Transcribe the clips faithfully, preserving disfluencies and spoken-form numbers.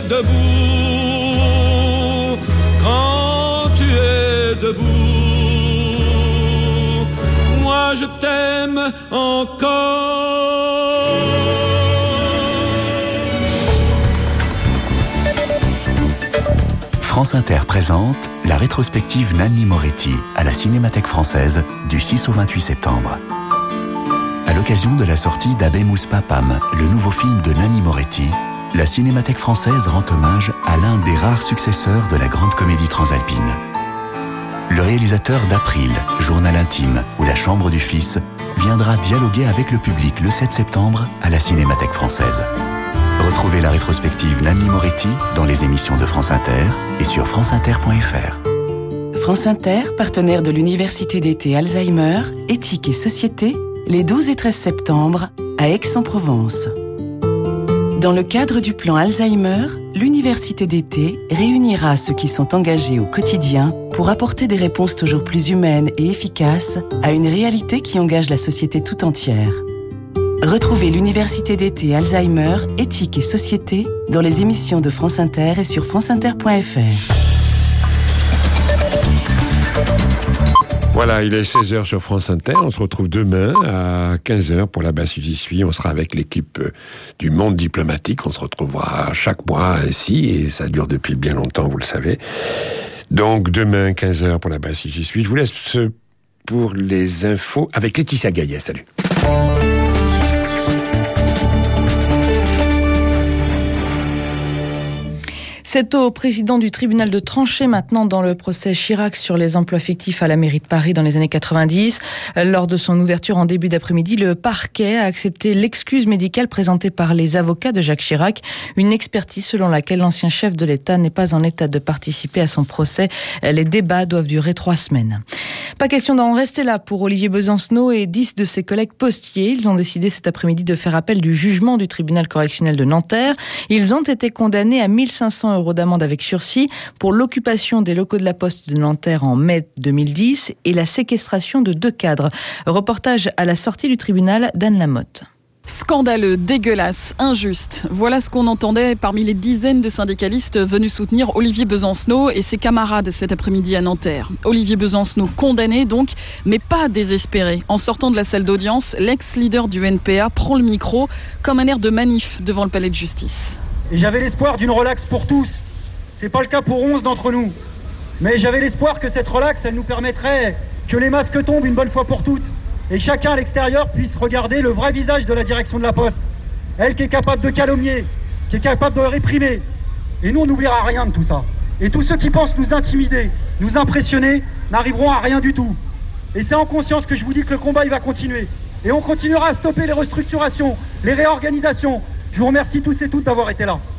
debout, quand tu es debout, moi je t'aime encore. France Inter présente la rétrospective Nanni Moretti à la Cinémathèque française du six au vingt-huit septembre. À l'occasion de la sortie d'Abemus Papam, le nouveau film de Nanni Moretti, la Cinémathèque française rend hommage à l'un des rares successeurs de la grande comédie transalpine. Le réalisateur d'April, Journal intime ou La chambre du fils viendra dialoguer avec le public le sept septembre à la Cinémathèque française. Retrouvez la rétrospective Nanni Moretti dans les émissions de France Inter et sur franceinter point f r. France Inter, partenaire de l'Université d'été Alzheimer, Éthique et Société, les douze et treize septembre à Aix-en-Provence. Dans le cadre du plan Alzheimer, l'Université d'été réunira ceux qui sont engagés au quotidien pour apporter des réponses toujours plus humaines et efficaces à une réalité qui engage la société tout entière. Retrouvez l'Université d'été Alzheimer, Éthique et Société dans les émissions de France Inter et sur franceinter point f r. Voilà, il est seize heures sur France Inter. On se retrouve demain à quinze heures pour la Basse J'y suis. On sera avec l'équipe du Monde diplomatique. On se retrouvera chaque mois ainsi et ça dure depuis bien longtemps, vous le savez. Donc demain, quinze heures pour la Basse J'y suis. Je vous laisse pour les infos avec Laetitia Gaillet. Salut. C'est au président du tribunal de trancher maintenant dans le procès Chirac sur les emplois fictifs à la mairie de Paris dans les années quatre-vingt-dix. Lors de son ouverture en début d'après-midi, le parquet a accepté l'excuse médicale présentée par les avocats de Jacques Chirac, une expertise selon laquelle l'ancien chef de l'État n'est pas en état de participer à son procès. Les débats doivent durer trois semaines. Pas question d'en rester là pour Olivier Besancenot et dix de ses collègues postiers. Ils ont décidé cet après-midi de faire appel du jugement du tribunal correctionnel de Nanterre. Ils ont été condamnés à mille cinq cents euros d'amende avec sursis pour l'occupation des locaux de la Poste de Nanterre en mai deux mille dix et la séquestration de deux cadres. Reportage à la sortie du tribunal d'Anne Lamotte. Scandaleux, dégueulasse, injuste. Voilà ce qu'on entendait parmi les dizaines de syndicalistes venus soutenir Olivier Besancenot et ses camarades cet après-midi à Nanterre. Olivier Besancenot condamné donc, mais pas désespéré. En sortant de la salle d'audience, l'ex-leader du N P A prend le micro comme un air de manif devant le palais de justice. Et j'avais l'espoir d'une relaxe pour tous. C'est pas le cas pour onze d'entre nous. Mais j'avais l'espoir que cette relaxe, elle nous permettrait que les masques tombent une bonne fois pour toutes. Et chacun à l'extérieur puisse regarder le vrai visage de la direction de la Poste. Elle qui est capable de calomnier, qui est capable de réprimer. Et nous, on n'oubliera rien de tout ça. Et tous ceux qui pensent nous intimider, nous impressionner, n'arriveront à rien du tout. Et c'est en conscience que je vous dis que le combat, il va continuer. Et on continuera à stopper les restructurations, les réorganisations. Je vous remercie tous et toutes d'avoir été là.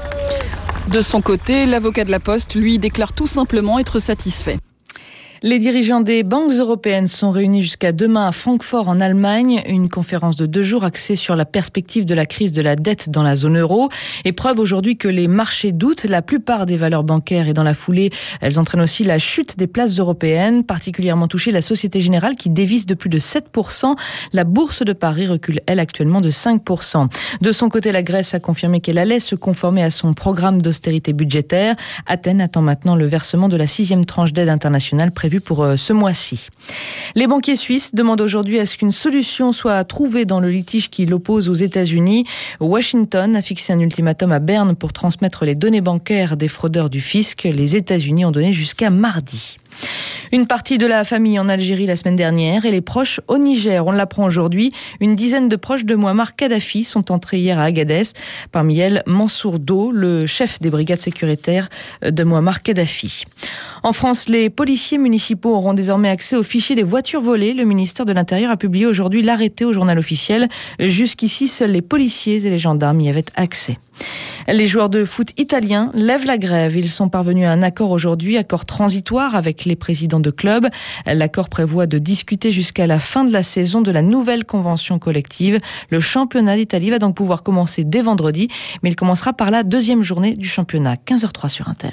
De son côté, l'avocat de la Poste, lui, déclare tout simplement être satisfait. Les dirigeants des banques européennes sont réunis jusqu'à demain à Francfort en Allemagne. Une conférence de deux jours axée sur la perspective de la crise de la dette dans la zone euro. Et preuve aujourd'hui que les marchés doutent. La plupart des valeurs bancaires et dans la foulée, elles entraînent aussi la chute des places européennes, particulièrement touchée la Société Générale qui dévisse de plus de sept pour cent. La bourse de Paris recule, elle, actuellement de cinq pour cent. De son côté, la Grèce a confirmé qu'elle allait se conformer à son programme d'austérité budgétaire. Athènes attend maintenant le versement de la sixième tranche d'aide internationale prévue pour ce mois-ci. Les banquiers suisses demandent aujourd'hui à ce qu'une solution soit trouvée dans le litige qui l'oppose aux États-Unis. Washington a fixé un ultimatum à Berne pour transmettre les données bancaires des fraudeurs du fisc. Les États-Unis ont donné jusqu'à mardi. Une partie de la famille en Algérie la semaine dernière et les proches au Niger. On l'apprend aujourd'hui. Une dizaine de proches de Mouammar Kadhafi sont entrés hier à Agadez. Parmi elles, Mansour Do, le chef des brigades sécuritaires de Mouammar Kadhafi. En France, les policiers municipaux auront désormais accès au fichier des voitures volées. Le ministère de l'Intérieur a publié aujourd'hui l'arrêté au journal officiel. Jusqu'ici, seuls les policiers et les gendarmes y avaient accès. Les joueurs de foot italiens lèvent la grève. Ils sont parvenus à un accord aujourd'hui, accord transitoire avec les présidents de clubs. L'accord prévoit de discuter jusqu'à la fin de la saison de la nouvelle convention collective. Le championnat d'Italie va donc pouvoir commencer dès vendredi, mais il commencera par la deuxième journée du championnat. quinze heures zéro trois sur Inter.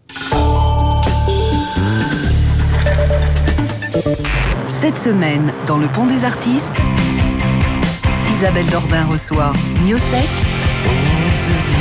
Cette semaine, dans le Pont des Artistes, Isabelle Dordain reçoit Miossec